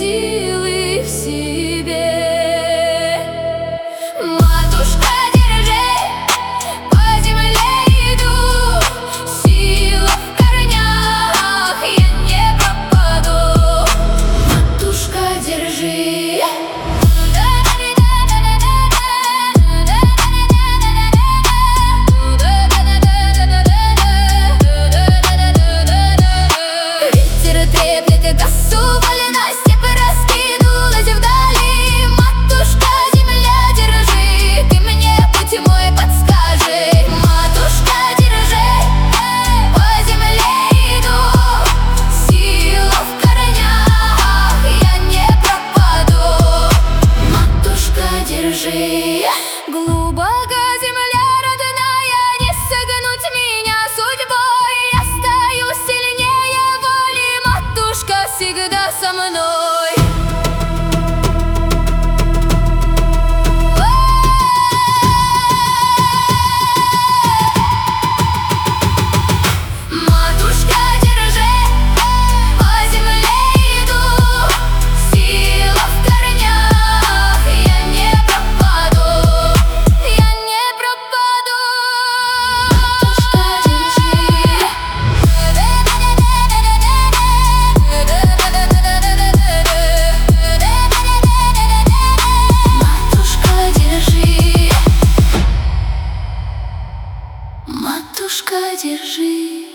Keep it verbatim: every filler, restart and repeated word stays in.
силы в себе. Матушка, держи, по земле иду, сила в корнях, я не пропаду. Матушка, держи. Глубоко земля родная, не согнуть меня судьбой. Я стою сильнее воли, матушка всегда со мной. Матушка, держи, по земле иду, сила в корнях, я не пропаду. Матушка, держи.